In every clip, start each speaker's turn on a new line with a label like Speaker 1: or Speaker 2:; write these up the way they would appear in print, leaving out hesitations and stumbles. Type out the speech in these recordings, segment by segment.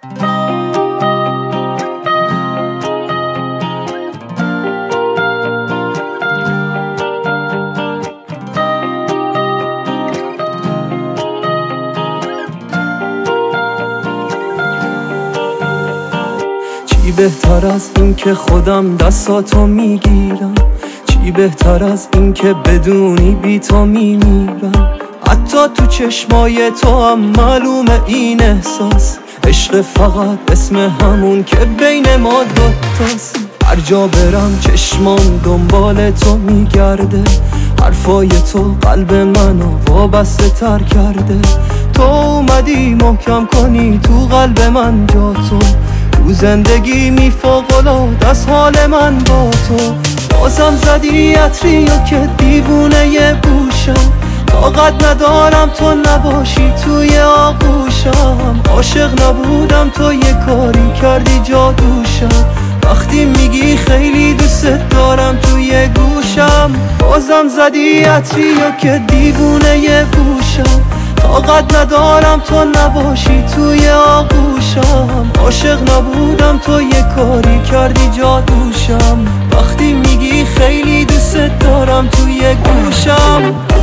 Speaker 1: چی بهتر از این که خودم دستاتو میگیرم، چی بهتر از این که بدونی بی تو میمیرم. حتی تو چشمای تو هم معلومه این احساس، عشق فقط اسم همون که بین ما دوتاست. هر جا برم چشمام دنبال تو میگرده، حرفای تو قلب منو وابسته تر کرده. تو اومدی محکم کنی تو قلب من جا تو، تو زندگی میفوق‌العاده از حال من با تو. بازم زدی عطریو که دیوونه ی بوشم، طاقت ندارم تو نباشی توی آغوشم. عاشق نبودم تو یه کاری کردی جادوشم، وقتی میگی خیلی دوست دارم توی گوشم. بازم زدی عطریو که دیوونه ی بوشم، طاقت ندارم تو نباشی توی آغوشم. عاشق نبودم تو یه کاری کردی جادوشم، وقتی میگی خیلی دوست دارم توی گوشم.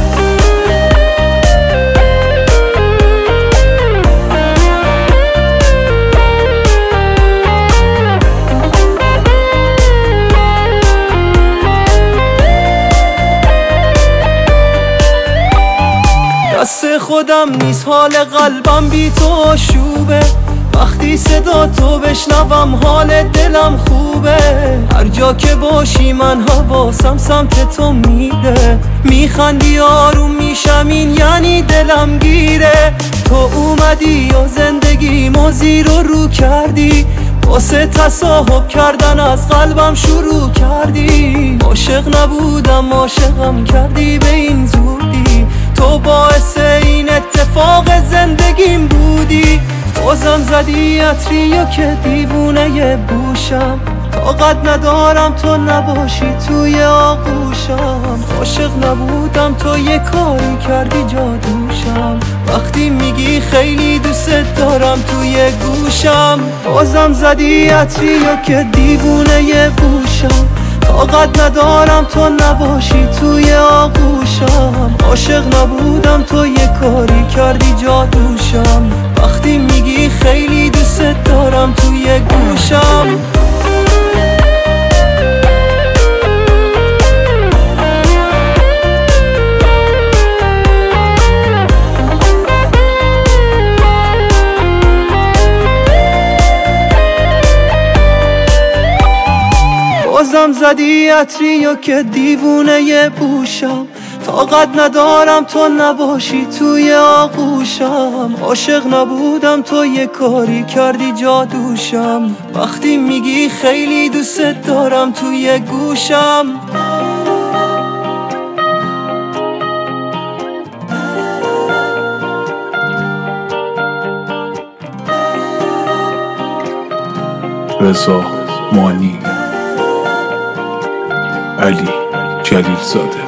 Speaker 1: دست خودم نیست حال قلبم بی تو آشوبه، وقتی صدا تو بشنوم حال دلم خوبه. هر جا که باشی من حواسم سمت تو میره، میخندی آروم میشم این یعنی دلم گیره. تو اومدی و زندگیمو زیر و رو کردی، واسه تصاحب کردن از قلبم شروع کردی. عاشق نبودم عاشقم کردی به این زودی، تو باعث این اتفاق زندگیم بودی. بازم زدی عطریو که دیوونه ی بوشم، طاقت ندارم تو نباشی توی آغوشم. عاشق نبودم تو یه کاری کردی جادوشم، وقتی میگی خیلی دوست دارم توی گوشم. بازم زدی عطریو که دیوونه ی بوشم، طاقت ندارم تو نباشی توی آغوشم. عاشق نبودم تو یه کاری کردی جادوشم، وقتی میگی خیلی دوست دارم توی گوشم. بازم زدی عطریو که دیوونه ی بوشم، طاقت ندارم تو نباشی توی آغوشم. عاشق نبودم تو یه کاری کردی جادوشم، وقتی میگی خیلی دوست دارم توی گوشم.
Speaker 2: رضا مانی، علی جلیل زاده.